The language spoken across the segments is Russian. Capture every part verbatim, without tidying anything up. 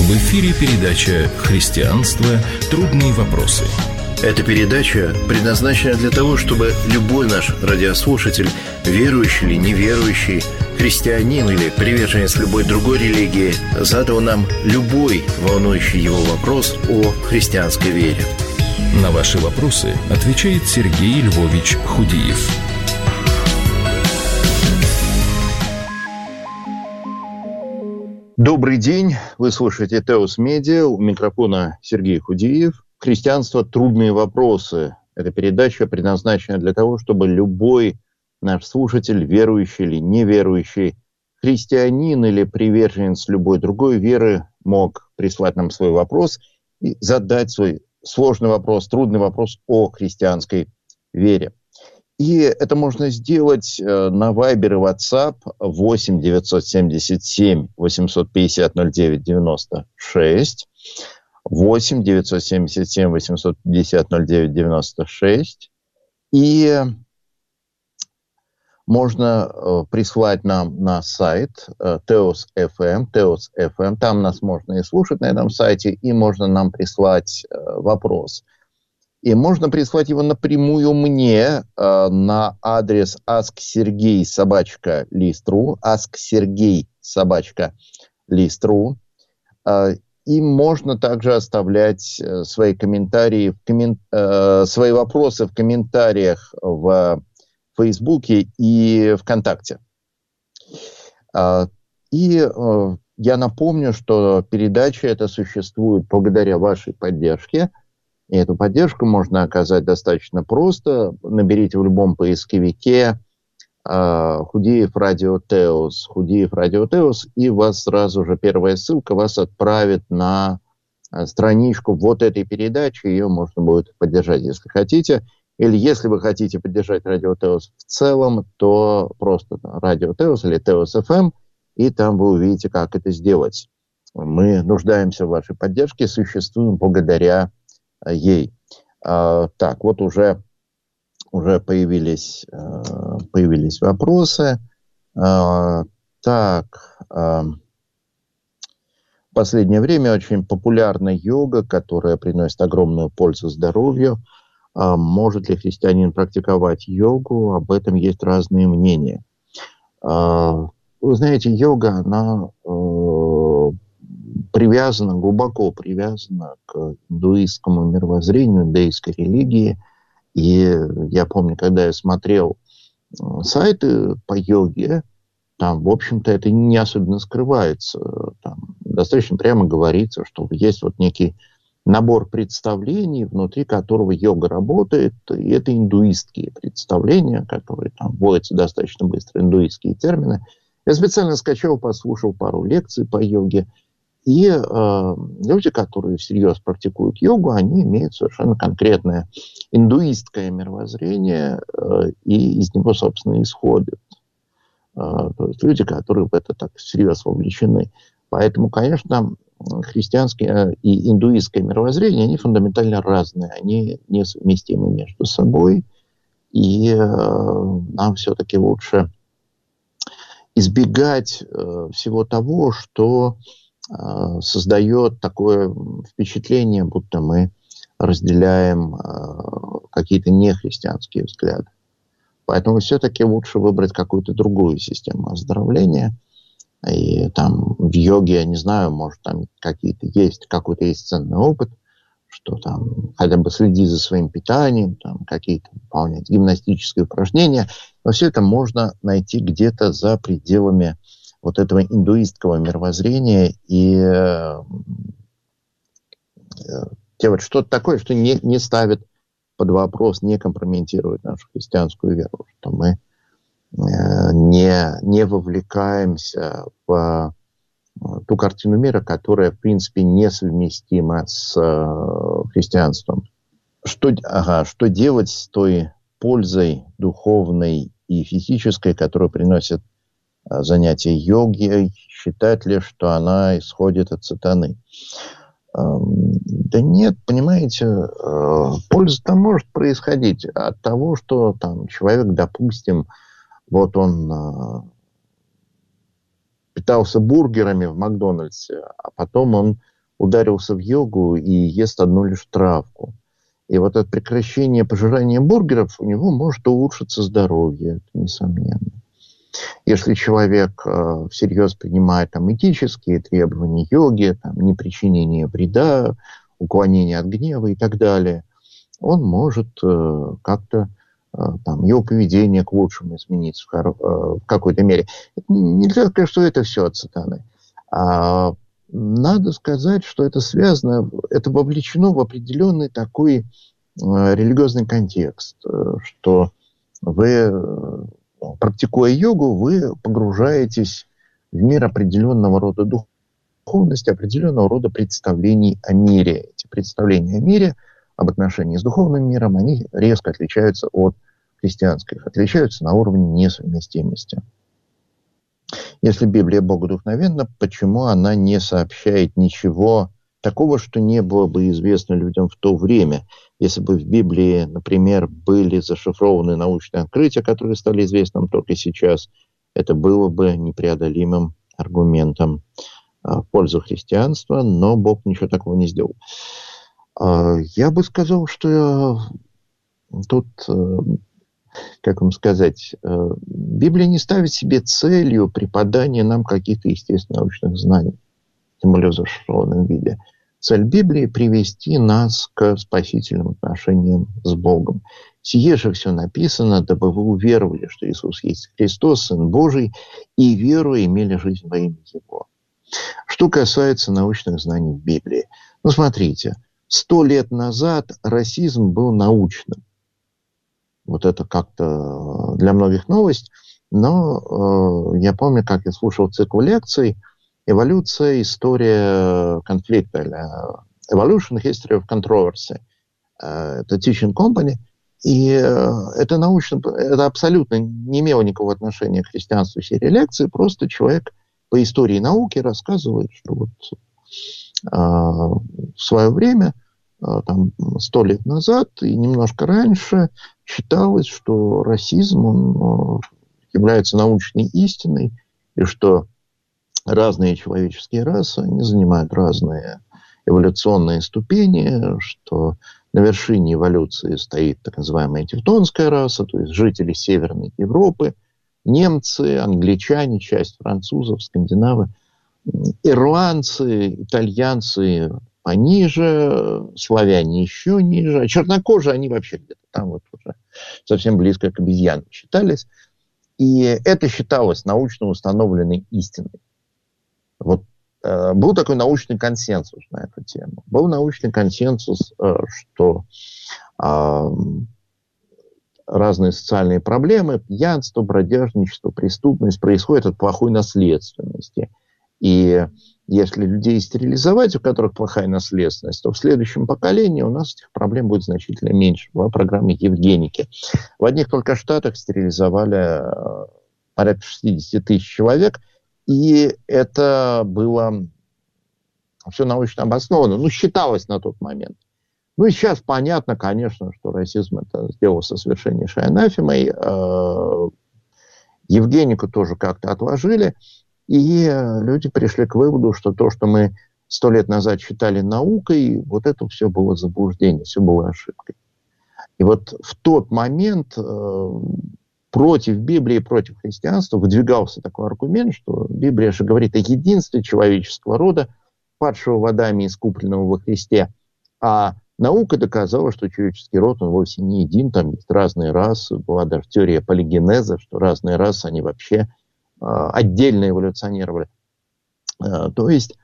В эфире передача «Христианство. Трудные вопросы». Эта передача предназначена для того, чтобы любой наш радиослушатель, верующий или неверующий, христианин или приверженец любой другой религии, задал нам любой волнующий его вопрос о христианской вере. На ваши вопросы отвечает Сергей Львович Худиев. Добрый день, вы слушаете Теос Медиа, у микрофона Сергей Худиев. «Христианство. Трудные вопросы». Эта передача предназначена для того, чтобы любой наш слушатель, верующий или неверующий, христианин или приверженец любой другой веры, мог прислать нам свой вопрос и задать свой сложный вопрос, трудный вопрос о христианской вере. И это можно сделать на Viber и WhatsApp восемь девятьсот семьдесят семь восемьсот пятьдесят ноль девять девяносто шесть, восемь девятьсот семьдесят семь восемьсот пятьдесят ноль девять девяносто шесть. И можно прислать нам на сайт Теос точка эф эм, Теос точка эф эм. Там нас можно и слушать на этом сайте, и можно нам прислать вопрос. И можно прислать его напрямую мне э, на адрес asksergey собака лист.ру, asksergey собака лист.ру. Э, и можно также оставлять э, свои комментарии, в коммен... э, свои вопросы в комментариях в Фейсбуке и ВКонтакте. Э, и э, я напомню, что передача эта существует благодаря вашей поддержке. И эту поддержку можно оказать достаточно просто. Наберите в любом поисковике э, Худиев Радио Теос, Худиев Радио Теос, и вас сразу же первая ссылка вас отправит на страничку вот этой передачи. Ее можно будет поддержать, если хотите. Или если вы хотите поддержать Радио Теос в целом, то просто Радио Теос или Теос точка эф эм, и там вы увидите, как это сделать. Мы нуждаемся в вашей поддержке, существуем благодаря ей. А, так, вот уже, уже появились, а, появились вопросы. А, так, а, в последнее время очень популярна йога, которая приносит огромную пользу здоровью. А, может ли христианин практиковать йогу? Об этом есть разные мнения. А, вы знаете, йога, она привязана, глубоко привязана к индуистскому мировоззрению, индуистской религии. И я помню, когда я смотрел сайты по йоге, там, в общем-то, это не особенно скрывается. Там достаточно прямо говорится, что есть вот некий набор представлений, внутри которого йога работает. И это индуистские представления, которые там вводятся достаточно быстро, индуистские термины. Я специально скачал, послушал пару лекций по йоге. И э, люди, которые всерьез практикуют йогу, они имеют совершенно конкретное индуистское мировоззрение, э, и из него, собственно, исходят. Э, то есть люди, которые в это так всерьез вовлечены. Поэтому, конечно, христианское и индуистское мировоззрение, они фундаментально разные, они несовместимы между собой. И э, нам все-таки лучше избегать э, всего того, что создает такое впечатление, будто мы разделяем э, какие-то нехристианские взгляды. Поэтому все-таки лучше выбрать какую-то другую систему оздоровления. И там в йоге, я не знаю, может, там какие-то есть, какой-то есть ценный опыт, что там хотя бы следить за своим питанием, там какие-то выполнять гимнастические упражнения. Но все это можно найти где-то за пределами вот этого индуистского мировоззрения и э, делать что-то такое, что не, не ставит под вопрос, не компрометирует нашу христианскую веру, что мы э, не, не вовлекаемся в э, ту картину мира, которая, в принципе, несовместима с э, христианством. Что, ага, что делать с той пользой духовной и физической, которую приносит занятие йогой, считать ли, что она исходит от сатаны? Да нет, понимаете, польза-то может происходить от того, что там человек, допустим, вот он питался бургерами в Макдональдсе, а потом он ударился в йогу и ест одну лишь травку. И вот это прекращение пожирания бургеров у него может улучшиться здоровье, это несомненно. Если человек э, всерьез принимает там, этические требования йоги, там, непричинение вреда, уклонение от гнева и так далее, он может э, как-то, э, там, его поведение к лучшему измениться в, хоро- э, в какой-то мере. Нельзя сказать, что это все от сатаны. А надо сказать, что это связано, это вовлечено в определенный такой э, религиозный контекст, э, что вы, э, практикуя йогу, вы погружаетесь в мир определенного рода духовности, определенного рода представлений о мире. Эти представления о мире, об отношении с духовным миром, они резко отличаются от христианских, отличаются на уровне несовместимости. Если Библия богодухновенна, почему она не сообщает ничего такого, что не было бы известно людям в то время? Если бы в Библии, например, были зашифрованы научные открытия, которые стали известны нам только сейчас, это было бы непреодолимым аргументом в пользу христианства, но Бог ничего такого не сделал. Я бы сказал, что тут... Как вам сказать, Библия не ставит себе целью преподания нам каких-то естественно-научных знаний, тем более в зашифрованном виде. Цель Библии – привести нас к спасительным отношениям с Богом. Сие же все написано, дабы вы уверовали, что Иисус есть Христос, Сын Божий, и веруя имели жизнь во имя Его. Что касается научных знаний в Библии. Ну, смотрите, сто лет назад расизм был научным. Вот это как-то для многих новость. Но э, я помню, как я слушал цикл лекций «Эволюция. История конфликта». Evolution. History of Controversy. Э, это Teaching Company. И э, это научно, это абсолютно не имело никакого отношения к христианству серии лекций. Просто человек по истории науки рассказывает, что вот э, в свое время, э, там, сто лет назад и немножко раньше, считалось, что расизм он является научной истиной, и что разные человеческие расы они занимают разные эволюционные ступени, что на вершине эволюции стоит так называемая тевтонская раса, то есть жители Северной Европы, немцы, англичане, часть французов, скандинавы, ирландцы, итальянцы пониже, славяне еще ниже, а чернокожие они вообще где-то там вот уже совсем близко к обезьянам считались. И это считалось научно установленной истиной. Вот э, был такой научный консенсус на эту тему. Был научный консенсус, э, что э, разные социальные проблемы, пьянство, бродяжничество, преступность происходят от плохой наследственности. И если людей стерилизовать, у которых плохая наследственность, то в следующем поколении у нас этих проблем будет значительно меньше. Была программа Евгеники. В одних только штатах стерилизовали порядка шестьдесят тысяч человек, и это было все научно обосновано. Ну, считалось на тот момент. Ну, и сейчас понятно, конечно, что расизм это сделался совершеннейшей анафемой. Евгенику тоже как-то отложили. И люди пришли к выводу, что то, что мы сто лет назад считали наукой, вот это все было заблуждение, все было ошибкой. И вот в тот момент э, против Библии, против христианства выдвигался такой аргумент, что Библия же говорит о единстве человеческого рода, падшего в Адаме, искупленного во Христе. А наука доказала, что человеческий род, он вовсе не един, там есть разные расы. Была даже теория полигенеза, что разные расы, они вообще отдельно эволюционировали. То есть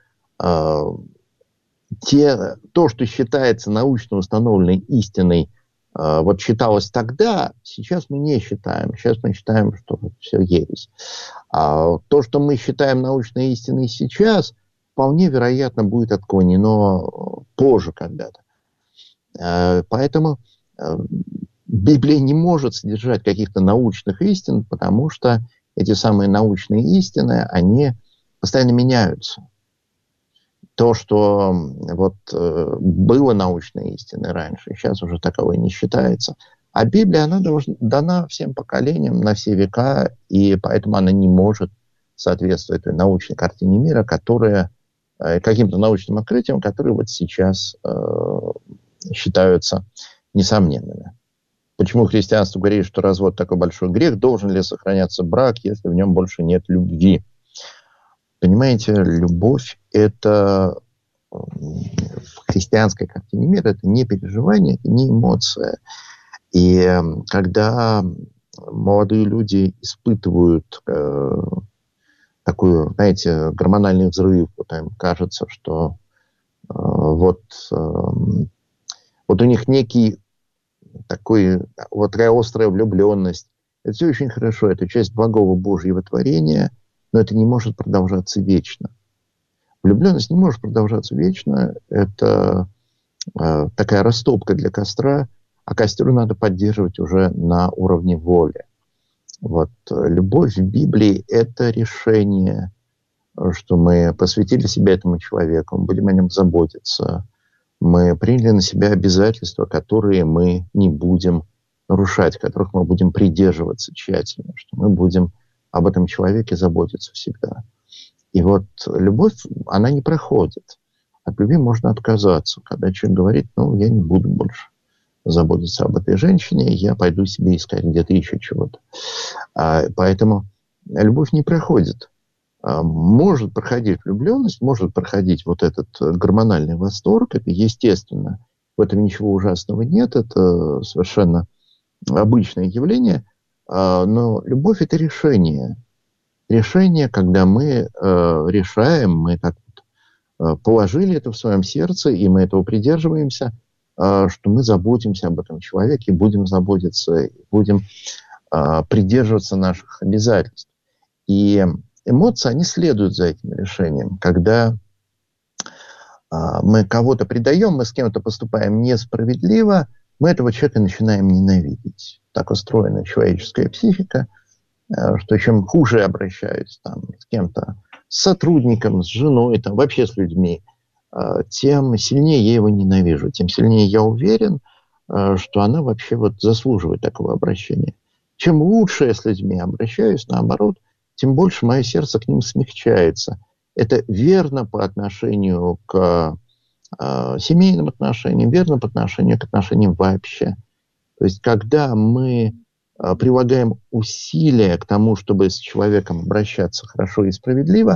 те, то, что считается научно установленной истиной, вот считалось тогда, сейчас мы не считаем. Сейчас мы считаем, что все ересь. А то, что мы считаем научной истиной сейчас, вполне вероятно будет отклонено позже когда-то. Поэтому Библия не может содержать каких-то научных истин, потому что эти самые научные истины, они постоянно меняются. То, что вот, э, было научной истиной раньше, сейчас уже таковой не считается. А Библия, она должна, дана всем поколениям на все века, и поэтому она не может соответствовать той научной картине мира, которая каким-то научным открытиям, которые вот сейчас считаются несомненными. Почему христианство говорит, что развод такой большой грех? Должен ли сохраняться брак, если в нем больше нет любви? Понимаете, любовь – это в христианской картине мира, это не переживание, это не эмоция. И когда молодые люди испытывают э, такой, знаете, гормональный взрыв, вот им кажется, что э, вот, э, вот у них некий такой, вот такая острая влюбленность. Это все очень хорошо, это часть благого Божьего творения, но это не может продолжаться вечно. Влюбленность не может продолжаться вечно, это э, такая растопка для костра, а костер надо поддерживать уже на уровне воли. Вот. Любовь в Библии – это решение, что мы посвятили себя этому человеку, мы будем о нем заботиться, мы приняли на себя обязательства, которые мы не будем нарушать, которых мы будем придерживаться тщательно, что мы будем об этом человеке заботиться всегда. И вот любовь, она не проходит. От любви можно отказаться, когда человек говорит, ну, я не буду больше заботиться об этой женщине, я пойду себе искать где-то еще чего-то. А, поэтому любовь не проходит. А, может проходить влюбленность, может проходить вот этот гормональный восторг, это естественно. В этом ничего ужасного нет, это совершенно обычное явление. А, но любовь – это решение. Решение, когда мы э, решаем, мы так вот, э, положили это в своем сердце, и мы этого придерживаемся, что мы заботимся об этом человеке, будем заботиться, будем а, придерживаться наших обязательств. И эмоции, они следуют за этим решением. Когда а, мы кого-то предаем, мы с кем-то поступаем несправедливо, мы этого человека начинаем ненавидеть. Так устроена человеческая психика, а, что чем хуже я обращаюсь там, с кем-то, с сотрудником, с женой, там, вообще с людьми, тем сильнее я его ненавижу, тем сильнее я уверен, что она вообще вот заслуживает такого обращения. Чем лучше я с людьми обращаюсь, наоборот, тем больше мое сердце к ним смягчается. Это верно по отношению к э, семейным отношениям, верно по отношению к отношениям вообще. То есть, когда мы э, прилагаем усилия к тому, чтобы с человеком обращаться хорошо и справедливо,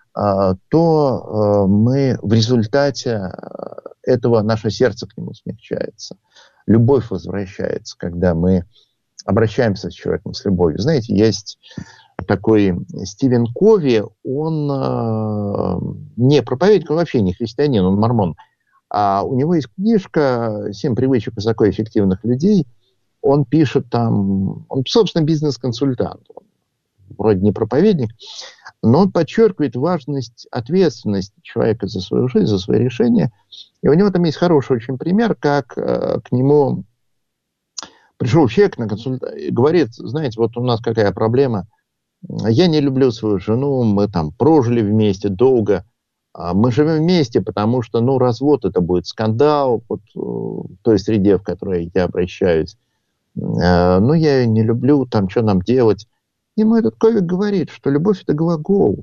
то мы в результате этого, наше сердце к нему смягчается. Любовь возвращается, когда мы обращаемся с человеком с любовью. Знаете, есть такой Стивен Кови, он не проповедник, он вообще не христианин, он мормон. А у него есть книжка «Семь привычек высокоэффективных людей». Он пишет там, он, собственно, бизнес-консультант, он вроде не проповедник, но он подчеркивает важность ответственности человека за свою жизнь, за свои решения. И у него там есть хороший очень пример, как э, к нему пришел человек на консультацию и говорит, знаете, вот у нас какая проблема, я не люблю свою жену, мы там прожили вместе долго, а мы живем вместе, потому что, ну, развод это будет скандал, вот, в той среде, в которой я обращаюсь. Э, ну, я ее не люблю, там, что нам делать? Ему этот Кови говорит, что любовь – это глагол.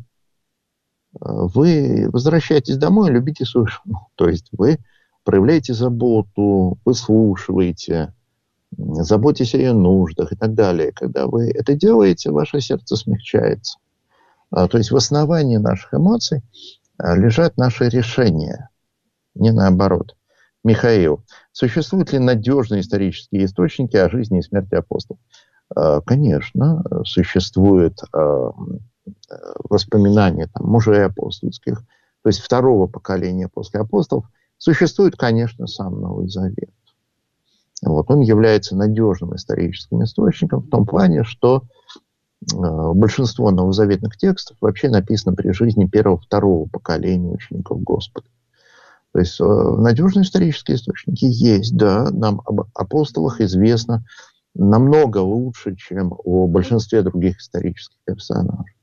Вы возвращаетесь домой и любите свою жену. То есть вы проявляете заботу, выслушиваете, заботитесь о ее нуждах и так далее. Когда вы это делаете, ваше сердце смягчается. То есть в основании наших эмоций лежат наши решения, не наоборот. Михаил, существуют ли надежные исторические источники о жизни и смерти апостолов? Конечно, существуют воспоминания там, мужей апостольских, то есть второго поколения после апостолов. Существует, конечно, сам Новый Завет. Вот, он является надежным историческим источником в том плане, что большинство новозаветных текстов вообще написано при жизни первого-второго поколения учеников Господа. То есть надежные исторические источники есть, да, нам об апостолах известно намного лучше, чем о большинстве других исторических персонажей.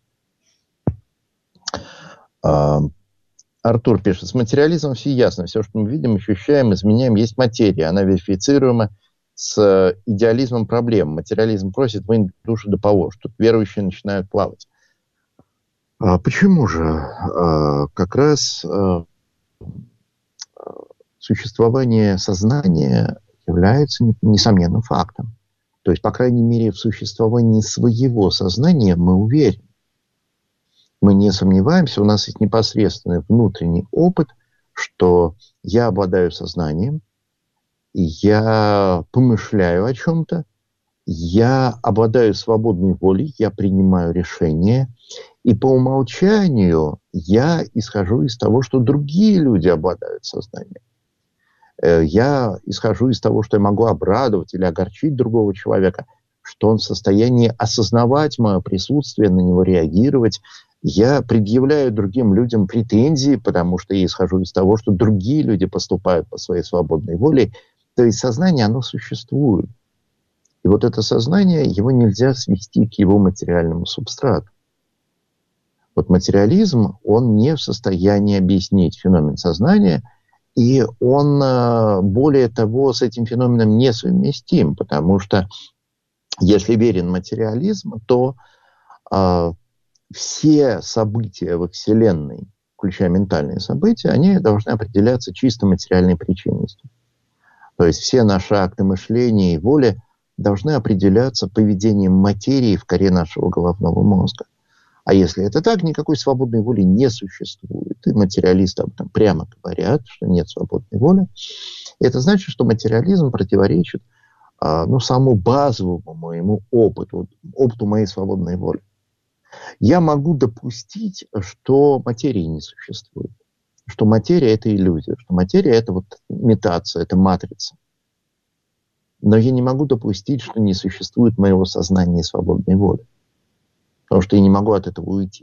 А, Артур пишет, с материализмом все ясно. Все, что мы видим, ощущаем, изменяем, есть материя. Она верифицируема с идеализмом проблем. Материализм просит вынуть душу до полож. Тут верующие начинают плавать. А почему же? А, как раз а, существование сознания является несомненным фактом. То есть, по крайней мере, в существовании своего сознания мы уверены. Мы не сомневаемся, у нас есть непосредственный внутренний опыт, что я обладаю сознанием, я помышляю о чем-то, я обладаю свободной волей, я принимаю решения, и по умолчанию я исхожу из того, что другие люди обладают сознанием. Я исхожу из того, что я могу обрадовать или огорчить другого человека, что он в состоянии осознавать мое присутствие, на него реагировать. Я предъявляю другим людям претензии, потому что я исхожу из того, что другие люди поступают по своей свободной воле. То есть сознание, оно существует. И вот это сознание, его нельзя свести к его материальному субстрату. Вот материализм, он не в состоянии объяснить феномен сознания, и он, более того, с этим феноменом несовместим, потому что если верен материализм, то э, все события во Вселенной, включая ментальные события, они должны определяться чисто материальной причинностью. То есть все наши акты мышления и воли должны определяться поведением материи в коре нашего головного мозга. А если это так, никакой свободной воли не существует. И материалисты об этом прямо говорят, что нет свободной воли. И это значит, что материализм противоречит а, ну, самому базовому моему опыту, опыту моей свободной воли. Я могу допустить, что материи не существует, что материя – это иллюзия, что материя – это вот имитация, это матрица. Но я не могу допустить, что не существует моего сознания и свободной воли. Потому что я не могу от этого уйти.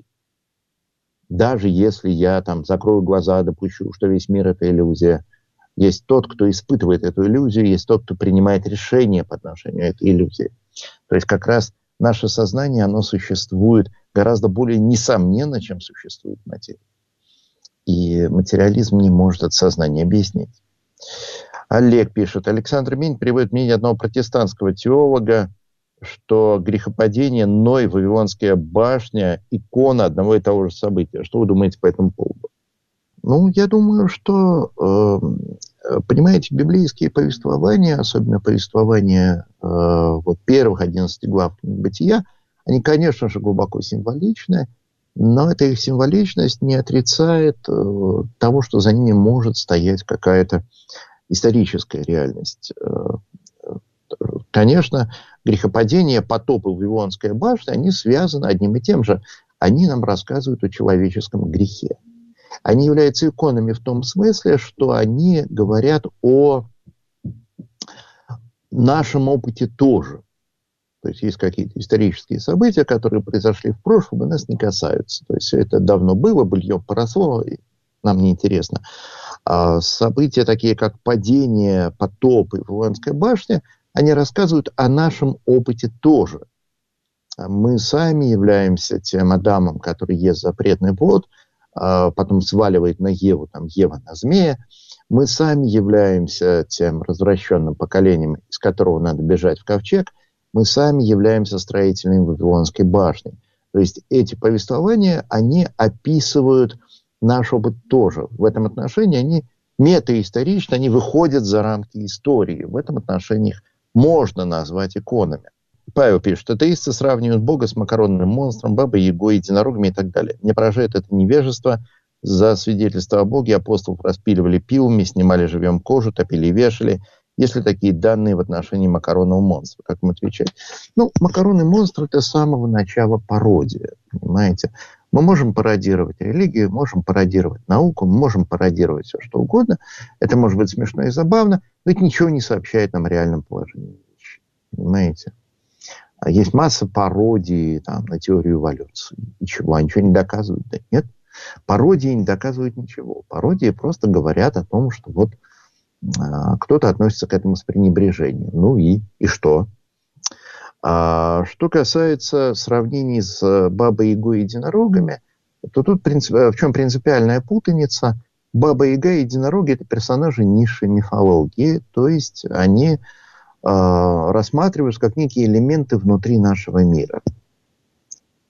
Даже если я там закрою глаза, допущу, что весь мир – это иллюзия. Есть тот, кто испытывает эту иллюзию, есть тот, кто принимает решение по отношению к этой иллюзии. То есть как раз наше сознание, оно существует гораздо более несомненно, чем существует материя. И материализм не может это сознание объяснить. Олег пишет. Александр Минь приводит мнение одного протестантского теолога, что грехопадение, Ной, Вавилонская башня, икона одного и того же события. Что вы думаете по этому поводу? Ну, я думаю, что, э, понимаете, библейские повествования, особенно повествования э, вот первых одиннадцати глав Бытия, они, конечно же, глубоко символичны, но эта их символичность не отрицает э, того, что за ними может стоять какая-то историческая реальность. Конечно, грехопадение, потоп и Вавилонская башня, они связаны одним и тем же. Они нам рассказывают о человеческом грехе. Они являются иконами в том смысле, что они говорят о нашем опыте тоже. То есть есть какие-то исторические события, которые произошли в прошлом и нас не касаются. То есть это давно было, быльем поросло, и нам неинтересно. А события такие, как падение, потоп и Вавилонская башня, они рассказывают о нашем опыте тоже. Мы сами являемся тем Адамом, который ест запретный плод, потом сваливает на Еву, там Ева на змея. Мы сами являемся тем развращенным поколением, из которого надо бежать в ковчег. Мы сами являемся строителями Вавилонской башни. То есть эти повествования, они описывают наш опыт тоже. В этом отношении они метаисторичны, они выходят за рамки истории. В этом отношении их можно назвать иконами. Павел пишет, атеисты сравнивают Бога с макаронным монстром, бабой Ягой, единорогами и так далее. Мне поражает это невежество. За свидетельство о Боге апостолов распиливали пилами, снимали живьем кожу, топили и вешали. Есть ли такие данные в отношении макаронного монстра? Как им отвечать? Ну, макаронный монстр – это с самого начала пародия, понимаете? Мы можем пародировать религию, можем пародировать науку, мы можем пародировать все, что угодно. Это может быть смешно и забавно, но это ничего не сообщает нам о реальном положении вещей, понимаете? Есть масса пародий там, на теорию эволюции. Ничего, они ничего не доказывают. Да нет, пародии не доказывают ничего. Пародии просто говорят о том, что вот а, кто-то относится к этому с пренебрежением. Ну и, и что? А, что касается сравнений с Бабой Ягой и единорогами, то тут принцип, в чем принципиальная путаница? Баба Яга и единороги – это персонажи низшей мифологии, то есть они рассматриваются как некие элементы внутри нашего мира.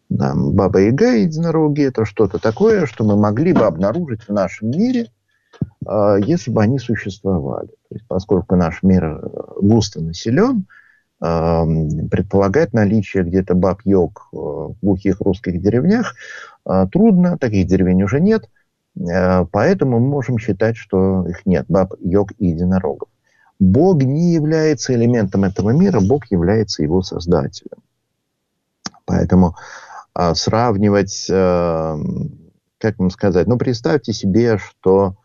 Нам Баба-Яга и единороги – это что-то такое, что мы могли бы обнаружить в нашем мире, если бы они существовали. То есть, поскольку наш мир густо населен, предполагать наличие где-то баб-йог в глухих русских деревнях трудно, таких деревень уже нет, поэтому мы можем считать, что их нет, баб-йог и единорогов. Бог не является элементом этого мира, Бог является его создателем. Поэтому а, сравнивать, а, как вам сказать, ну, представьте себе, что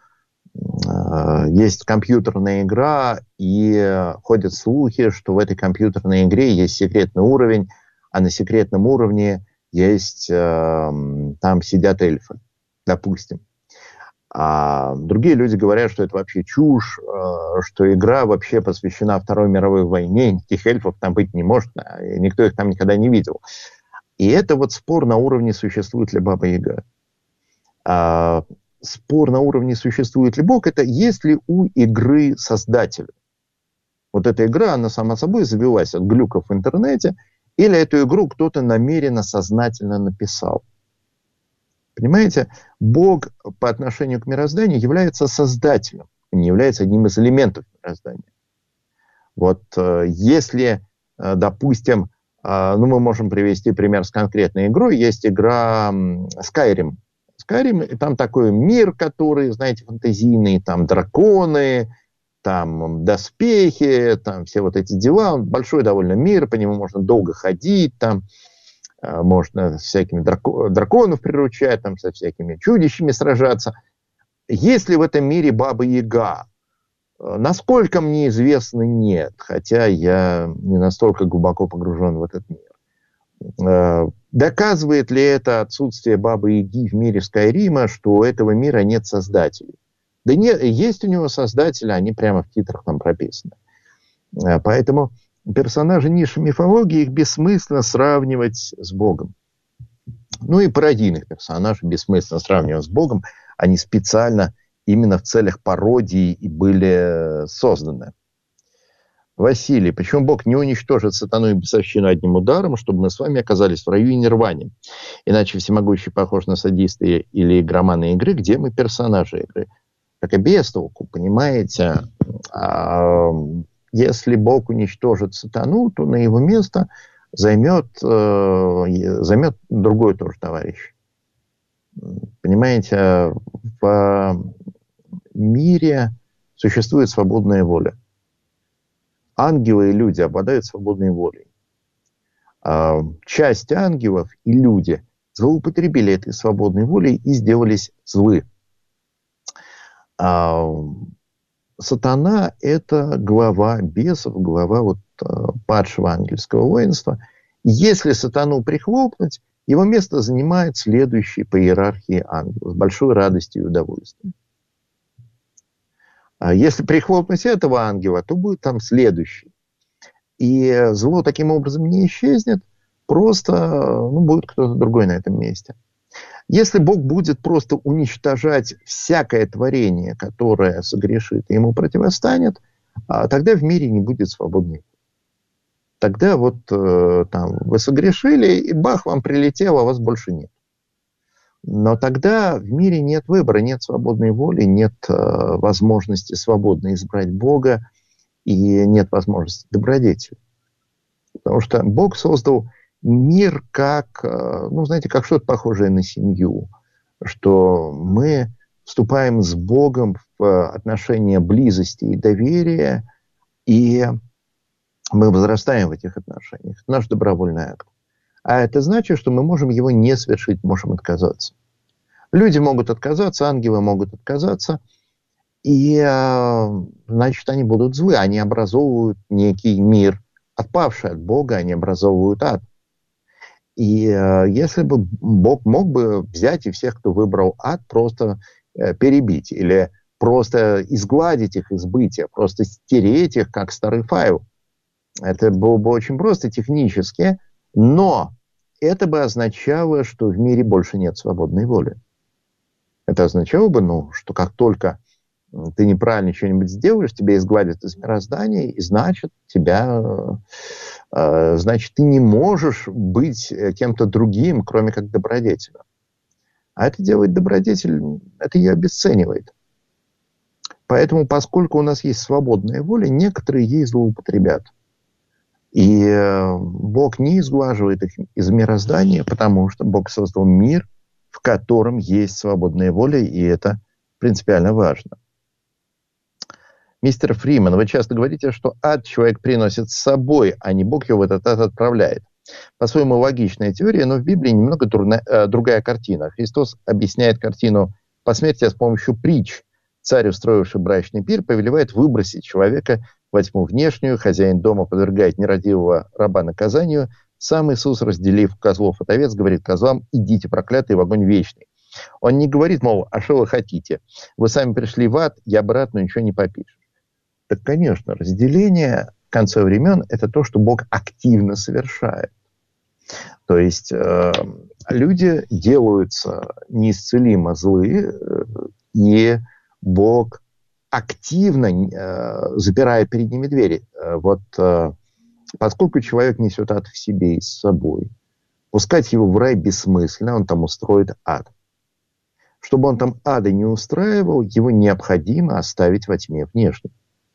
а, есть компьютерная игра, и ходят слухи, что в этой компьютерной игре есть секретный уровень, а на секретном уровне есть, а, там сидят эльфы, допустим. А другие люди говорят, что это вообще чушь, что игра вообще посвящена Второй мировой войне, никаких эльфов там быть не может, никто их там никогда не видел. И это вот спор на уровне, существует ли Баба-Яга. А спор на уровне, существует ли Бог, это есть ли у игры создатель. Вот эта игра, она сама собой завелась от глюков в интернете, или эту игру кто-то намеренно, сознательно написал. Понимаете, Бог по отношению к мирозданию является создателем, не является одним из элементов мироздания. Вот э, если, э, допустим, э, ну мы можем привести пример с конкретной игрой, есть игра Skyrim. Skyrim, и там такой мир, который, знаете, фантазийный, там драконы, там доспехи, там все вот эти дела. Он большой довольно мир, по нему можно долго ходить, там можно с всякими драко- драконов приручать, там, со всякими чудищами сражаться. Есть ли в этом мире Баба-Яга? Насколько мне известно, нет. Хотя я не настолько глубоко погружен в этот мир. Доказывает ли это отсутствие Бабы-Яги в мире Скайрима, что у этого мира нет создателей? Да нет, есть у него создатели, они прямо в титрах там прописаны. Поэтому персонажи ниши мифологии, их бессмысленно сравнивать с Богом. Ну и пародийных персонажей бессмысленно сравнивать с Богом. Они специально именно в целях пародии и были созданы. Василий, почему Бог не уничтожит сатану и бесовщину одним ударом, чтобы мы с вами оказались в раю и нирване? Иначе всемогущий похож на садиста или игромана игры, где мы персонажи игры. Так и без толку, понимаете? Если Бог уничтожит сатану, то на его место займет, э, займет другой тоже товарищ. Понимаете, в мире существует свободная воля. Ангелы и люди обладают свободной волей. Э, часть ангелов и люди злоупотребили этой свободной волей и сделались злы. Э, Сатана – это глава бесов, глава вот, падшего ангельского воинства. Если сатану прихлопнуть, его место занимает следующий по иерархии ангел с большой радостью и удовольствием. А если прихлопнуть этого ангела, то будет там следующий. И зло таким образом не исчезнет, просто ну, будет кто-то другой на этом месте. Если Бог будет просто уничтожать всякое творение, которое согрешит и ему противостанет, тогда в мире не будет свободной. Тогда вот там вы согрешили, и бах, вам прилетело, а вас больше нет. Но тогда в мире нет выбора, нет свободной воли, нет возможности свободно избрать Бога, и нет возможности добродетели. Потому что Бог создал мир как, ну, знаете, как что-то похожее на семью, что мы вступаем с Богом в отношения близости и доверия, и мы возрастаем в этих отношениях. Это наш добровольный акт. А это значит, что мы можем его не совершить, можем отказаться. Люди могут отказаться, ангелы могут отказаться, и, значит, они будут злы, они образовывают некий мир, отпавший от Бога, они образовывают ад. И э, если бы Бог мог бы взять и всех, кто выбрал ад, просто э, перебить или просто изгладить их из бытия, просто стереть их, как старый файл. Это было бы очень просто технически, но это бы означало, что в мире больше нет свободной воли. Это означало бы, ну, что как только ты неправильно что-нибудь сделаешь, тебя изгладят из мироздания, и значит, тебя, э, значит, ты не можешь быть кем-то другим, кроме как добродетелем. А это делает добродетель, это ее обесценивает. Поэтому, поскольку у нас есть свободная воля, некоторые ей злоупотребят. И э, Бог не изглаживает их из мироздания, потому что Бог создал мир, в котором есть свободная воля, и это принципиально важно. Мистер Фриман, вы часто говорите, что ад человек приносит с собой, а не Бог его в этот ад отправляет. По-своему логичная теория, но в Библии немного трудна, э, другая картина. Христос объясняет картину посмертия с помощью притч. Царь, устроивший брачный пир, повелевает выбросить человека во тьму внешнюю, хозяин дома подвергает нерадивого раба наказанию, сам Иисус, разделив козлов от овец, говорит козлам: идите, проклятые, в огонь вечный. Он не говорит, мол, а что вы хотите? Вы сами пришли в ад, я брат, но ничего не попишешь. Так, конечно, разделение в конце времен – это то, что Бог активно совершает. То есть э, люди делаются неисцелимо злые, э, и Бог активно э, запирает перед ними двери. Э, вот э, поскольку человек несет ад в себе и с собой, пускать его в рай бессмысленно, он там устроит ад. Чтобы он там ада не устраивал, его необходимо оставить во тьме внешней.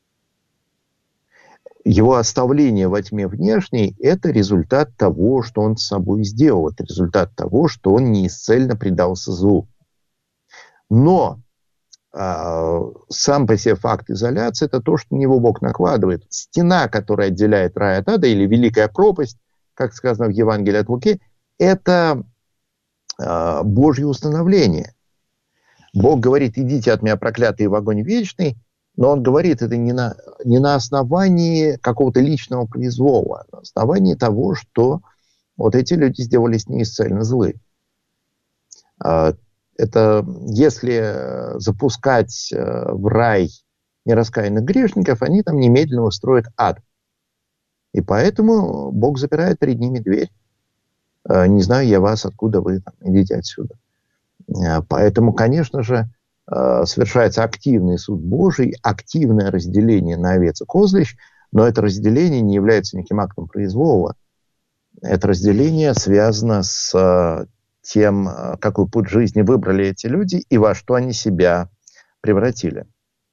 Его оставление во тьме внешней – это результат того, что он с собой сделал. Это результат того, что он неисцельно предался злу. Но э, сам по себе факт изоляции – это то, что на него Бог накладывает. Стена, которая отделяет рай от ада, или великая пропасть, как сказано в Евангелии от Луки, это э, Божье установление. Бог говорит: идите от меня, проклятые, в огонь вечный. Но он говорит это не на, не на основании какого-то личного произвола, а на основании того, что вот эти люди сделались неисцельно злы. Это если запускать в рай нераскаянных грешников, они там немедленно устроят ад. И поэтому Бог запирает перед ними дверь. Не знаю я вас, откуда вы, там, идите отсюда. Поэтому, конечно же, совершается активный суд Божий, активное разделение на овец и козлищ, но это разделение не является неким актом произвола. Это разделение связано с тем, какой путь жизни выбрали эти люди и во что они себя превратили.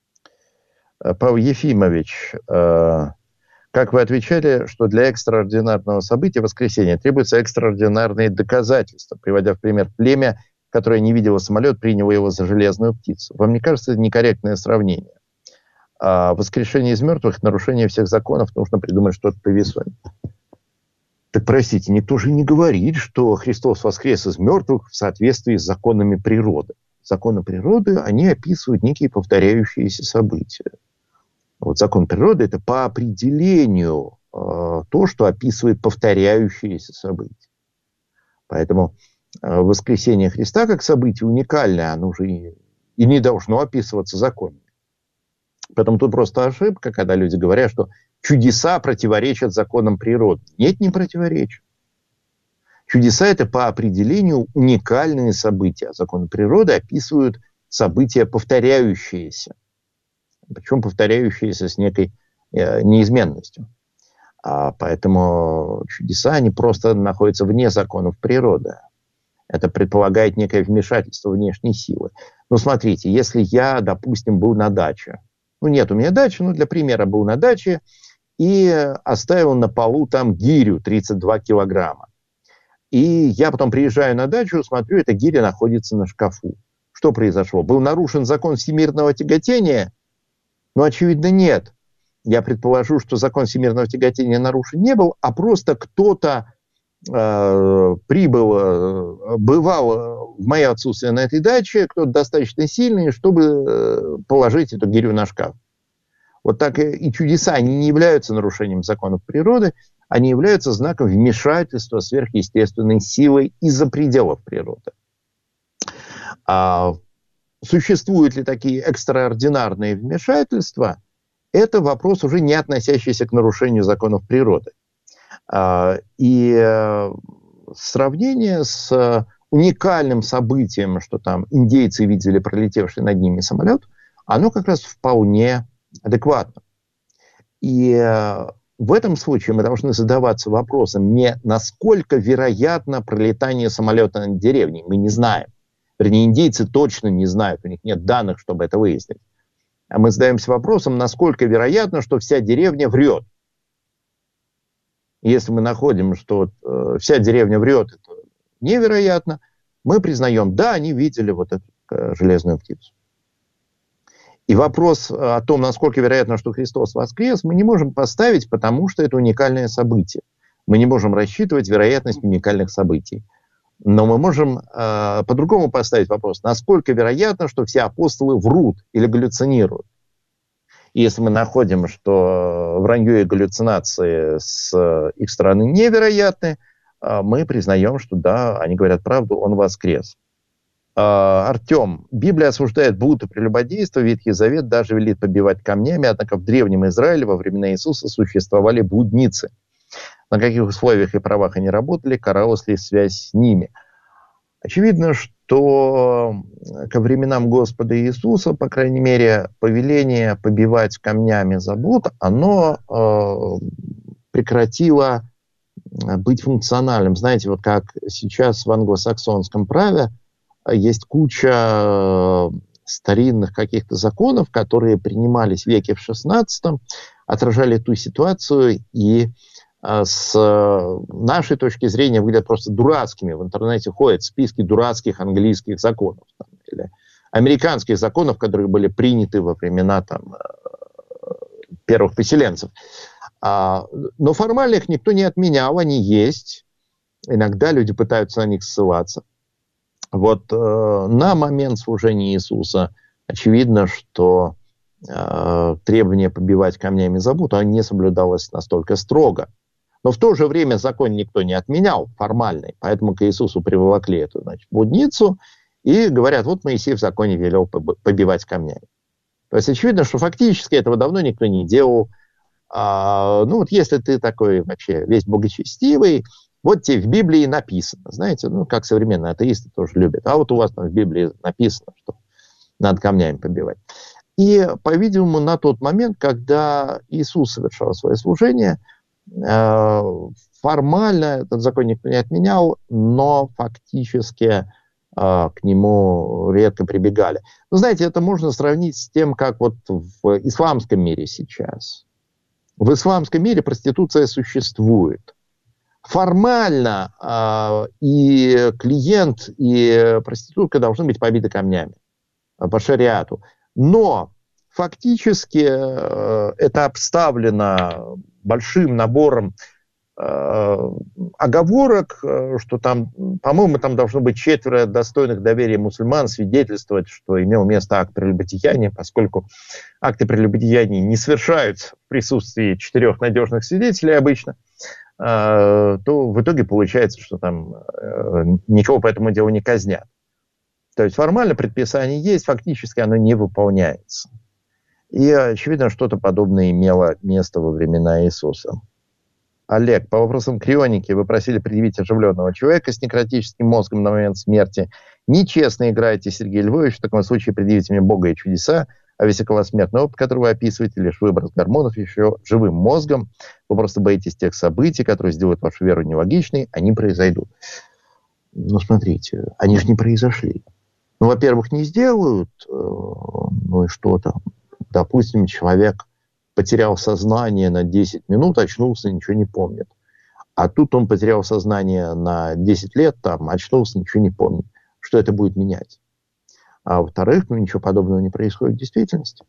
Павел Ефимович, как вы отвечали, что для экстраординарного события воскресения требуются экстраординарные доказательства, приводя в пример племя, которое не видело самолет, приняло его за железную птицу. Вам не кажется это некорректное сравнение? А воскрешение из мертвых, нарушение всех законов, нужно придумать что-то повесомее. Так простите, никто же не говорит, что Христос воскрес из мертвых в соответствии с законами природы. Законы природы, они описывают некие повторяющиеся события. Вот закон природы – это по определению э, то, что описывает повторяющиеся события. Поэтому воскресение Христа как событие уникальное, оно уже и, и не должно описываться законами. Поэтому тут просто ошибка, когда люди говорят, что чудеса противоречат законам природы. Нет, не противоречат. Чудеса – это по определению уникальные события. А законы природы описывают события повторяющиеся. Причем повторяющиеся с некой э, неизменностью. А поэтому чудеса, они просто находятся вне законов природы. Это предполагает некое вмешательство внешней силы. Ну, смотрите, если я, допустим, был на даче. Ну, нет у меня дачи, но для примера был на даче и оставил на полу там гирю тридцать два килограмма. И я потом приезжаю на дачу, смотрю, эта гиря находится на шкафу. Что произошло? Был нарушен закон всемирного тяготения? Ну, очевидно, нет. Я предположу, что закон всемирного тяготения нарушен не был, а просто кто-то э, прибыл, э, бывал в мое отсутствие на этой даче, кто-то достаточно сильный, чтобы э, положить эту гирю на шкаф. Вот так и, и чудеса, они не являются нарушением законов природы, они являются знаком вмешательства сверхъестественной силы из-за пределов природы. А существуют ли такие экстраординарные вмешательства? Это вопрос, уже не относящийся к нарушению законов природы. И сравнение с уникальным событием, что там индейцы видели пролетевший над ними самолет, оно как раз вполне адекватно. И в этом случае мы должны задаваться вопросом, не насколько вероятно пролетание самолета над деревней. Мы не знаем. Вернее, индейцы точно не знают, у них нет данных, чтобы это выяснить. А мы задаемся вопросом, насколько вероятно, что вся деревня врет. Если мы находим, что э, вся деревня врет, это невероятно, мы признаем, да, они видели вот эту э, железную птицу. И вопрос о том, насколько вероятно, что Христос воскрес, мы не можем поставить, потому что это уникальное событие. Мы не можем рассчитывать вероятность уникальных событий. Но мы можем э, по-другому поставить вопрос, насколько вероятно, что все апостолы врут или галлюцинируют. И если мы находим, что вранье и галлюцинации с их стороны невероятны, э, мы признаем, что да, они говорят правду, он воскрес. Артем, Библия осуждает блуд и прелюбодейство, Ветхий Завет даже велит побивать камнями, однако в Древнем Израиле во времена Иисуса существовали блудницы. На каких условиях и правах они работали, каралась ли связь с ними? Очевидно, что ко временам Господа Иисуса, по крайней мере, повеление побивать камнями за блуд, оно э, прекратило быть функциональным. Знаете, вот как сейчас в англосаксонском праве есть куча старинных каких-то законов, которые принимались в веке в шестнадцатом, отражали ту ситуацию и э, с нашей точки зрения выглядят просто дурацкими. В интернете ходят списки дурацких английских законов там, или американских законов, которые были приняты во времена там, первых поселенцев. А, но формально их никто не отменял, они есть. Иногда люди пытаются на них ссылаться. Вот э, на момент служения Иисуса очевидно, что э, требование побивать камнями за блуд, оно не соблюдалось настолько строго. Но в то же время закон никто не отменял формальный, поэтому к Иисусу приволокли эту, значит, блудницу и говорят, вот Моисей в законе велел побивать камнями. То есть очевидно, что фактически этого давно никто не делал. А, ну вот если ты такой вообще весь благочестивый, вот тебе в Библии написано, знаете, ну, как современные атеисты тоже любят. А вот у вас там в Библии написано, что надо камнями побивать. И, по-видимому, на тот момент, когда Иисус совершал свое служение, формально этот закон никто не отменял, но фактически к нему редко прибегали. Но, знаете, это можно сравнить с тем, как вот в исламском мире сейчас. В исламском мире проституция существует. Формально э, и клиент, и проститутка должны быть побиты камнями по шариату. Но фактически э, это обставлено большим набором э, оговорок, э, что там, по-моему, там должно быть четверо достойных доверия мусульман свидетельствовать, что имел место акт прелюбодеяния, поскольку акты прелюбодеяния не совершаются в присутствии четырех надежных свидетелей обычно, то в итоге получается, что там э, никого по этому делу не казнят. То есть формально предписание есть, фактически оно не выполняется. И, очевидно, что-то подобное имело место во времена Иисуса. Олег, по вопросам крионики вы просили предъявить оживленного человека с некротическим мозгом на момент смерти. Нечестно играете, Сергей Львович, в таком случае предъявите мне Бога и чудеса, а весь околосмертный опыт, который вы описываете, лишь выброс гормонов еще живым мозгом. Вы просто боитесь тех событий, которые сделают вашу веру нелогичной, они произойдут. Ну, смотрите, они же не произошли. Ну, во-первых, не сделают, ну и что там. Допустим, человек потерял сознание на десять минут, очнулся, ничего не помнит. А тут он потерял сознание на десять лет, там, очнулся, ничего не помнит. Что это будет менять? А во-вторых, ну, ничего подобного не происходит в действительности.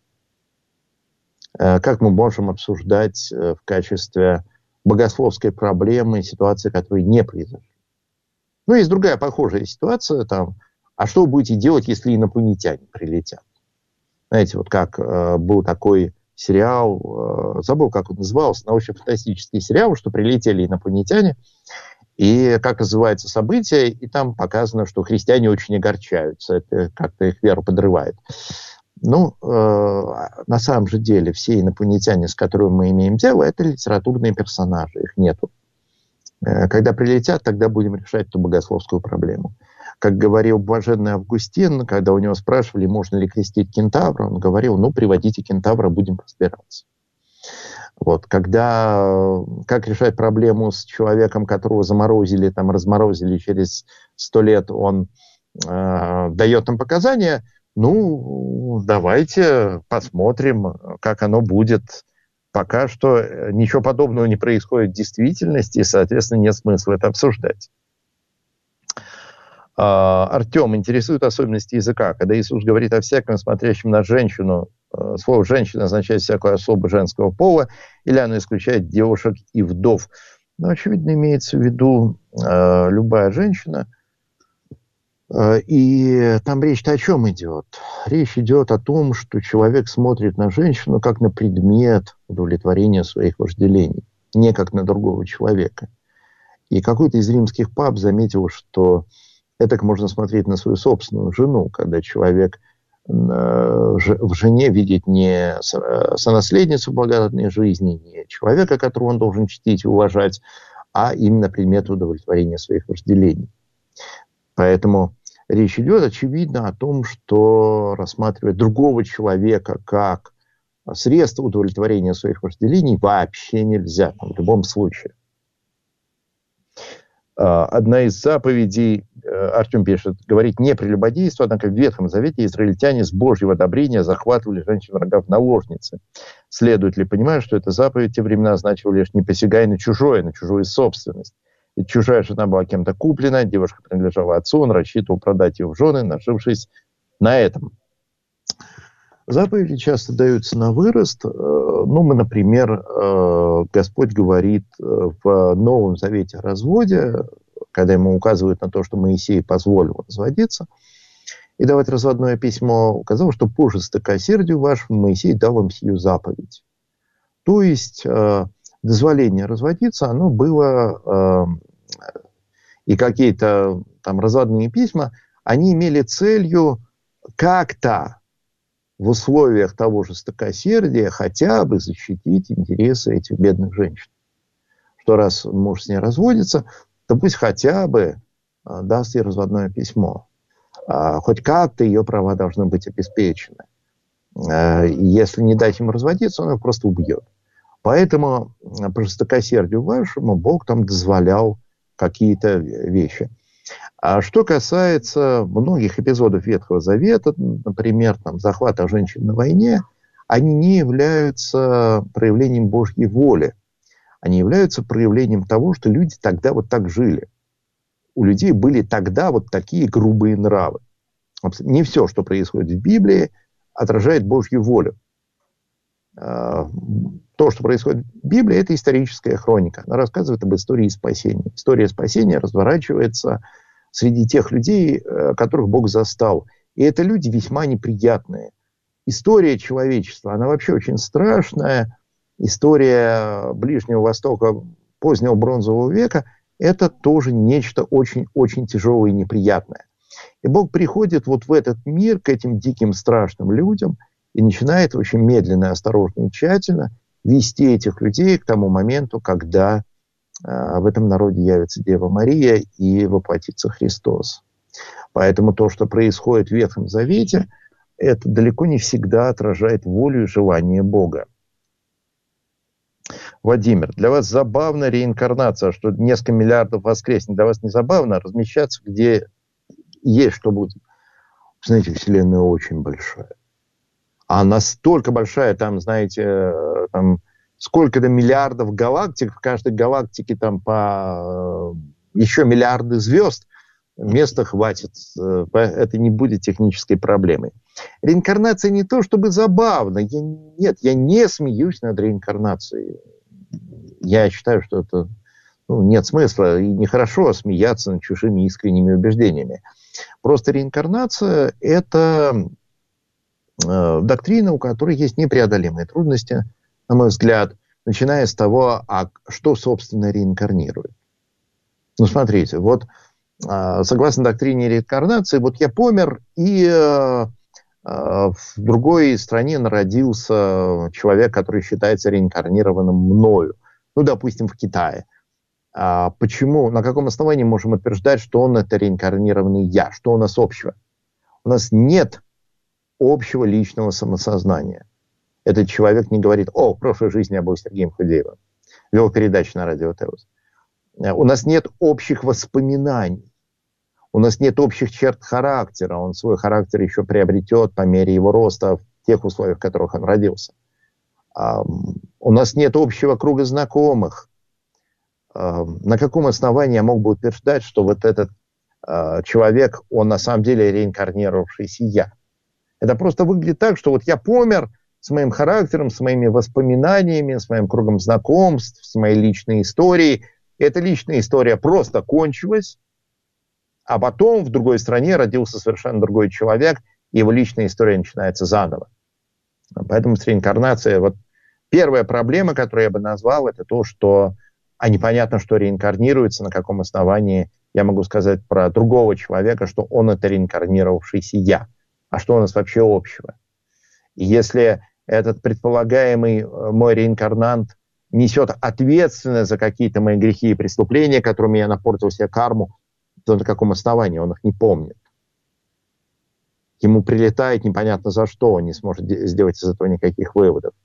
Как мы можем обсуждать в качестве богословской проблемы ситуации, которые не произошли? Ну, есть другая похожая ситуация, там, а что вы будете делать, если инопланетяне прилетят? Знаете, вот как э, был такой сериал, э, забыл, как он назывался, научно-фантастический сериал, что прилетели инопланетяне, и как называется событие, и там показано, что христиане очень огорчаются, это как-то их веру подрывает. Ну, э, на самом же деле, все инопланетяне, с которыми мы имеем дело, это литературные персонажи, их нету. Э, когда прилетят, тогда будем решать эту богословскую проблему. Как говорил блаженный Августин, когда у него спрашивали, можно ли крестить кентавра, он говорил, ну, приводите кентавра, будем разбираться. Вот, когда, как решать проблему с человеком, которого заморозили, там, разморозили, через сто лет он э, дает нам показания, ну, давайте посмотрим, как оно будет. Пока что ничего подобного не происходит в действительности, и, соответственно, нет смысла это обсуждать. Артем, интересует особенности языка. Когда Иисус говорит о всяком смотрящем на женщину, слово «женщина» означает всякую особу женского пола, или оно исключает девушек и вдов? Ну, очевидно, имеется в виду э, любая женщина. Э, и там речь-то о чем идет? Речь идет о том, что человек смотрит на женщину как на предмет удовлетворения своих вожделений, не как на другого человека. И какой-то из римских пап заметил, что это можно смотреть на свою собственную жену, когда человек в жене видит не сонаследницу благодатной жизни, не человека, которого он должен чтить и уважать, а именно предмет удовлетворения своих вожделений. Поэтому речь идет, очевидно, о том, что рассматривать другого человека как средство удовлетворения своих вожделений вообще нельзя, в любом случае. Одна из заповедей, Артем пишет, говорит не прелюбодейство, однако в Ветхом Завете израильтяне с Божьего одобрения захватывали женщин врага в наложницы. Следует ли понимать, что эта заповедь в те времена означала лишь не посягай на чужое, на чужую собственность? Ведь чужая жена была кем-то куплена, девушка принадлежала отцу, он рассчитывал продать ее в жены, нажившись на этом. Заповеди часто даются на вырост. Ну, мы, например, Господь говорит в Новом Завете о разводе, когда ему указывают на то, что Моисей позволил разводиться, и давать разводное письмо, указал, что по жестокосердию вашему Моисей дал им сию заповедь. То есть дозволение разводиться, оно было, и какие-то там разводные письма, они имели целью как-то в условиях того жестокосердия хотя бы защитить интересы этих бедных женщин. Что раз муж с ней разводится, то пусть хотя бы а, даст ей разводное письмо. А, хоть как-то ее права должны быть обеспечены. А, если не дать ему разводиться, он ее просто убьет. Поэтому по жестокосердию вашему Бог там дозволял какие-то вещи. А что касается многих эпизодов Ветхого Завета, например, там, захвата женщин на войне, они не являются проявлением Божьей воли. Они являются проявлением того, что люди тогда вот так жили. У людей были тогда вот такие грубые нравы. Не все, что происходит в Библии, отражает Божью волю. То, что происходит в Библии, это историческая хроника. Она рассказывает об истории спасения. История спасения разворачивается среди тех людей, которых Бог застал. И это люди весьма неприятные. История человечества, она вообще очень страшная. История Ближнего Востока позднего бронзового века, это тоже нечто очень-очень тяжелое и неприятное. И Бог приходит вот в этот мир к этим диким страшным людям и начинает очень медленно, осторожно и тщательно вести этих людей к тому моменту, когда э, в этом народе явится Дева Мария и воплотится Христос. Поэтому то, что происходит в Ветхом Завете, это далеко не всегда отражает волю и желание Бога. Владимир, для вас забавна реинкарнация, что несколько миллиардов воскреснет. Для вас не забавно размещаться, где есть что будет. Знаете, Вселенная очень большая. А настолько большая, там, знаете, там сколько-то миллиардов галактик, в каждой галактике там по еще миллиарды звезд, места хватит, это не будет технической проблемой. Реинкарнация не то, чтобы забавно. Я, нет, я не смеюсь над реинкарнацией. Я считаю, что это ну, нет смысла и нехорошо смеяться над чужими искренними убеждениями. Просто реинкарнация – это э, доктрина, у которой есть непреодолимые трудности, на мой взгляд, начиная с того, а что, собственно, реинкарнирует. Ну, смотрите, вот э, согласно доктрине реинкарнации, вот я помер, и э, э, в другой стране народился человек, который считается реинкарнированным мною. Ну, допустим, в Китае. А почему, на каком основании можем утверждать, что он это реинкарнированный я? Что у нас общего? У нас нет общего личного самосознания. Этот человек не говорит: о, в прошлой жизни я был Сергеем Худеевым, вел передачу на радио Теос. У нас нет общих воспоминаний. У нас нет общих черт характера. Он свой характер еще приобретет по мере его роста в тех условиях, в которых он родился. У нас нет общего круга знакомых. На каком основании я мог бы утверждать, что вот этот человек, он на самом деле реинкарнировавшийся я? Это просто выглядит так, что вот я помер с моим характером, с моими воспоминаниями, с моим кругом знакомств, с моей личной историей. Эта личная история просто кончилась, а потом в другой стране родился совершенно другой человек, и его личная история начинается заново. Поэтому с реинкарнацией, вот первая проблема, которую я бы назвал, это то, что а непонятно, что реинкарнируется, на каком основании я могу сказать про другого человека, что он это реинкарнировавшийся я. А что у нас вообще общего? И если этот предполагаемый мой реинкарнант несет ответственность за какие-то мои грехи и преступления, которыми я напортил себе карму, то на каком основании он их не помнит? Ему прилетает непонятно за что, он не сможет сделать из этого никаких выводов.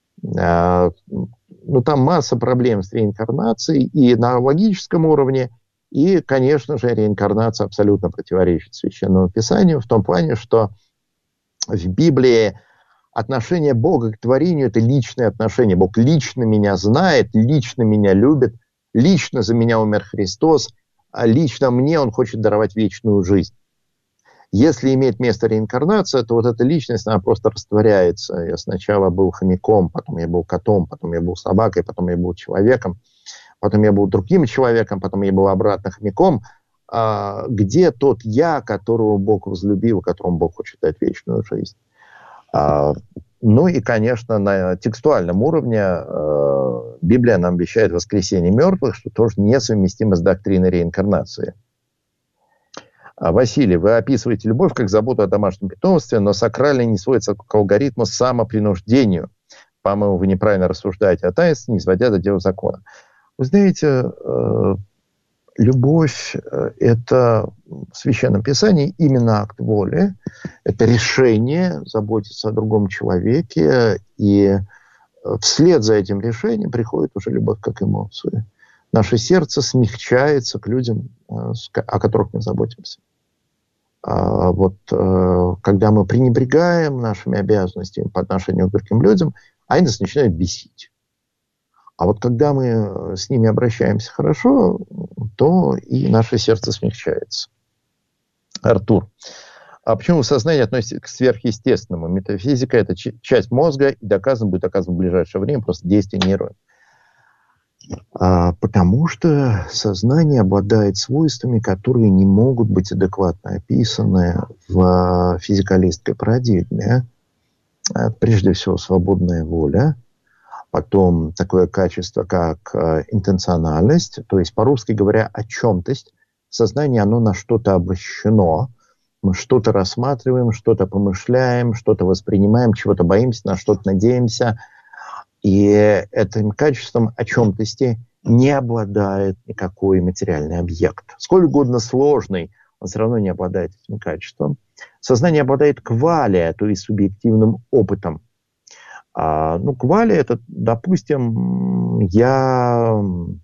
Ну, там масса проблем с реинкарнацией и на логическом уровне, и, конечно же, реинкарнация абсолютно противоречит Священному Писанию в том плане, что в Библии отношение Бога к творению – это личное отношение. Бог лично меня знает, лично меня любит, лично за меня умер Христос, а лично мне Он хочет даровать вечную жизнь. Если имеет место реинкарнация, то вот эта личность, она просто растворяется. Я сначала был хомяком, потом я был котом, потом я был собакой, потом я был человеком, потом я был другим человеком, потом я был обратно хомяком. А где тот я, которого Бог возлюбил, которому Бог хочет дать вечную жизнь? А, ну и, конечно, на текстуальном уровне э, Библия нам обещает воскресение мертвых, что тоже несовместимо с доктриной реинкарнации. А, Василий, вы описываете любовь как заботу о домашнем питомстве, но сакральное не сводится к алгоритму самопринуждению. По-моему, вы неправильно рассуждаете о таинстве, не изводя до дела закона. Вы знаете, э, любовь – это в Священном Писании именно акт воли, это решение заботиться о другом человеке, и вслед за этим решением приходит уже любовь как эмоция. Наше сердце смягчается к людям, о которых мы заботимся. А вот когда мы пренебрегаем нашими обязанностями по отношению к другим людям, они нас начинают бесить. А вот когда мы с ними обращаемся хорошо, то и наше сердце смягчается. Артур, а почему сознание относится к сверхъестественному? Метафизика – это часть мозга, и доказано будет доказано в ближайшее время, просто действие нейронов. А, потому что сознание обладает свойствами, которые не могут быть адекватно описаны в физикалистской парадигме. Прежде всего, свободная воля. Потом такое качество, как э, интенциональность, то есть, по-русски говоря, о чем-тость. Сознание, оно на что-то обращено. Мы что-то рассматриваем, что-то помышляем, что-то воспринимаем, чего-то боимся, на что-то надеемся. И этим качеством о чем-тости не обладает никакой материальный объект. Сколь угодно сложный, он все равно не обладает этим качеством. Сознание обладает квалия, то есть субъективным опытом. А, ну, квалия – это, допустим, я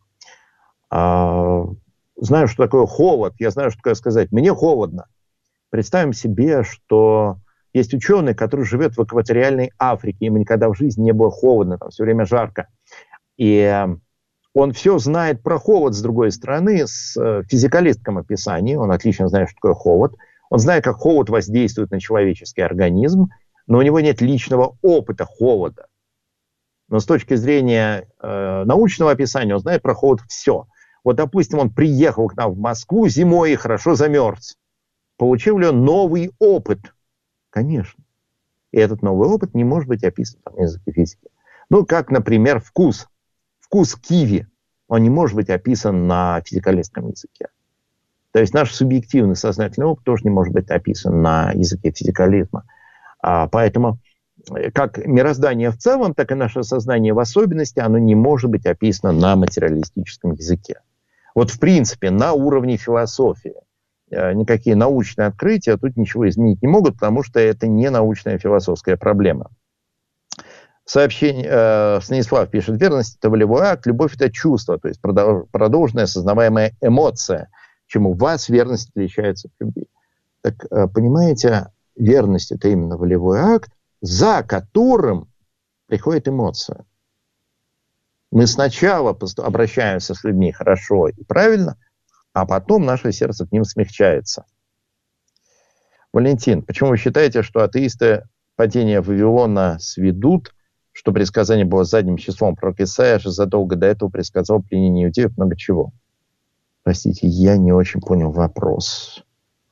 а, знаю, что такое холод, я знаю, что такое сказать «мне холодно». Представим себе, что есть ученый, который живет в экваториальной Африке, ему никогда в жизни не было холодно, там все время жарко. И он все знает про холод, с другой стороны, с физикалистском описании, он отлично знает, что такое холод. Он знает, как холод воздействует на человеческий организм, но у него нет личного опыта холода. Но с точки зрения э, научного описания он знает про холод все. Вот, допустим, он приехал к нам в Москву зимой и хорошо замерз. Получил ли он новый опыт? Конечно. И этот новый опыт не может быть описан на языке физики. Ну, как, например, вкус. Вкус киви. Он не может быть описан на физикалистском языке. То есть наш субъективный сознательный опыт тоже не может быть описан на языке физикализма. А, поэтому как мироздание в целом, так и наше сознание в особенности, оно не может быть описано на материалистическом языке. Вот в принципе на уровне философии. Никакие научные открытия тут ничего изменить не могут, потому что это не научная философская проблема. Сообщение, э, Станислав пишет: верность – это волевой акт, любовь – это чувство, то есть продолженная осознаваемая эмоция, чему у вас верность отличается от любви. Так, э, понимаете, верность – это именно волевой акт, за которым приходит эмоция. Мы сначала обращаемся с людьми хорошо и правильно, а потом наше сердце к ним смягчается. Валентин, почему вы считаете, что атеисты падение Вавилона сведут, что предсказание было задним числом? Пророк Исаия же задолго до этого предсказал пленение иудеев, много чего. Простите, я не очень понял вопрос.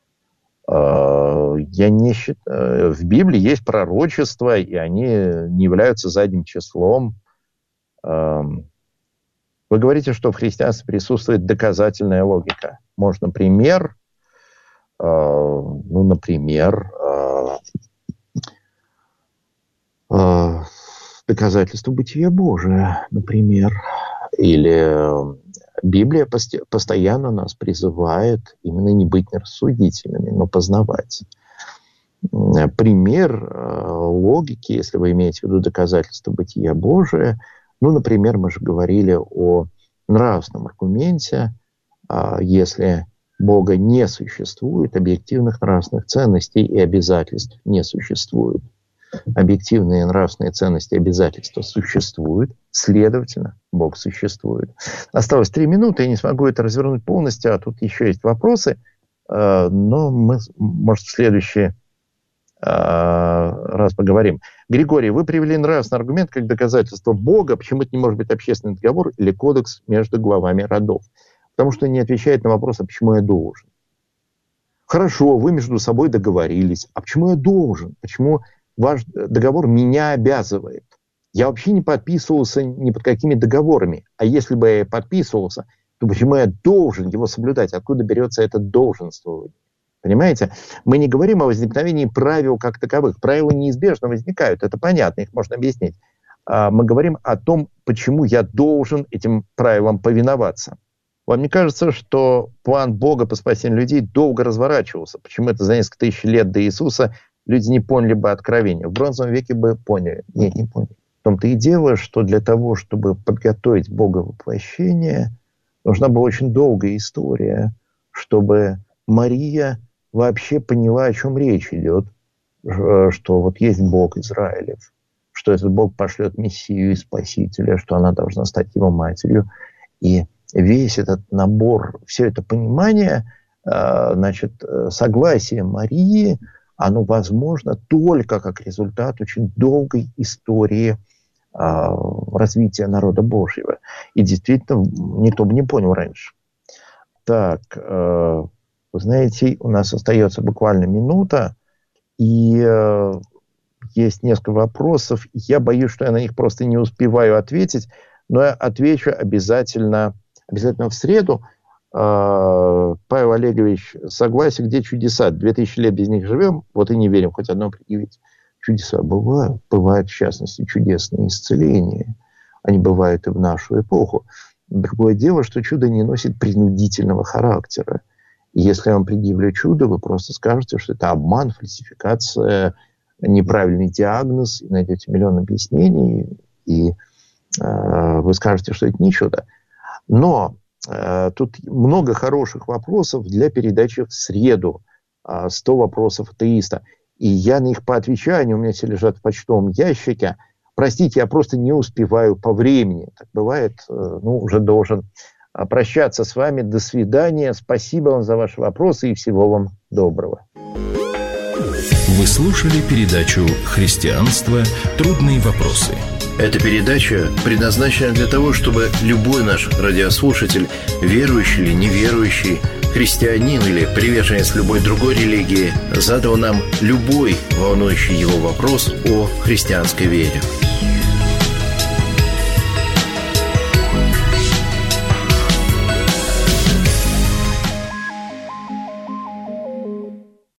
Я не считаю... В Библии есть пророчества, и они не являются задним числом. Вы говорите, что в христианстве присутствует доказательная логика. Можно пример? Ну, например, доказательство бытия Божия, например. Или Библия постоянно нас призывает именно не быть нерассудительными, но познавать. Пример логики, если вы имеете в виду доказательство бытия Божия, ну, например, мы же говорили о нравственном аргументе. Если Бога не существует, объективных нравственных ценностей и обязательств не существует. Объективные нравственные ценности и обязательства существуют, следовательно, Бог существует. Осталось три минуты, я не смогу это развернуть полностью, а тут еще есть вопросы, но мы, может, в следующий раз поговорим. Григорий, вы привели нравственный аргумент как доказательство Бога, почему это не может быть общественный договор или кодекс между главами родов. Потому что не отвечает на вопрос, а почему я должен. Хорошо, вы между собой договорились, а почему я должен? Почему ваш договор меня обязывает? Я вообще не подписывался ни под какими договорами. А если бы я подписывался, то почему я должен его соблюдать? Откуда берется это долженствование? Понимаете? Мы не говорим о возникновении правил как таковых. Правила неизбежно возникают, это понятно, их можно объяснить. Мы говорим о том, почему я должен этим правилам повиноваться. Вам не кажется, что план Бога по спасению людей долго разворачивался? Почему это за несколько тысяч лет до Иисуса люди не поняли бы откровения? В бронзовом веке бы поняли. Нет, не поняли. В том-то и дело, что для того, чтобы подготовить Бога воплощение, нужна была очень долгая история, чтобы Мария вообще поняла, о чем речь идет, что вот есть Бог Израилев, что этот Бог пошлет Мессию и Спасителя, что она должна стать его матерью. И весь этот набор, все это понимание, значит, согласие Марии, оно возможно только как результат очень долгой истории развития народа Божьего. И действительно, никто бы не понял раньше. Так, вы знаете, у нас остается буквально минута, и э, есть несколько вопросов. Я боюсь, что я на них просто не успеваю ответить, но я отвечу обязательно, обязательно в среду. Э, Павел Олегович, согласен, где чудеса? Две тысячи лет без них живем, вот и не верим, хоть одно предъявить. Чудеса бывают. Бывают, в частности, чудесные исцеления. Они бывают и в нашу эпоху. Другое дело, что чудо не носит принудительного характера. Если я вам предъявлю чудо, вы просто скажете, что это обман, фальсификация, неправильный диагноз, и найдете миллион объяснений, и э, вы скажете, что это не чудо. Но э, тут много хороших вопросов для передачи в среду. Э, сто вопросов атеиста. И я на них поотвечаю, они у меня все лежат в почтовом ящике. Простите, я просто не успеваю по времени. Так бывает, э, ну, уже должен прощаться с вами. До свидания. Спасибо вам за ваши вопросы и всего вам доброго. Вы слушали передачу «Христианство. Трудные вопросы». Эта передача предназначена для того, чтобы любой наш радиослушатель, верующий или неверующий, христианин или приверженец любой другой религии, задал нам любой волнующий его вопрос о христианской вере.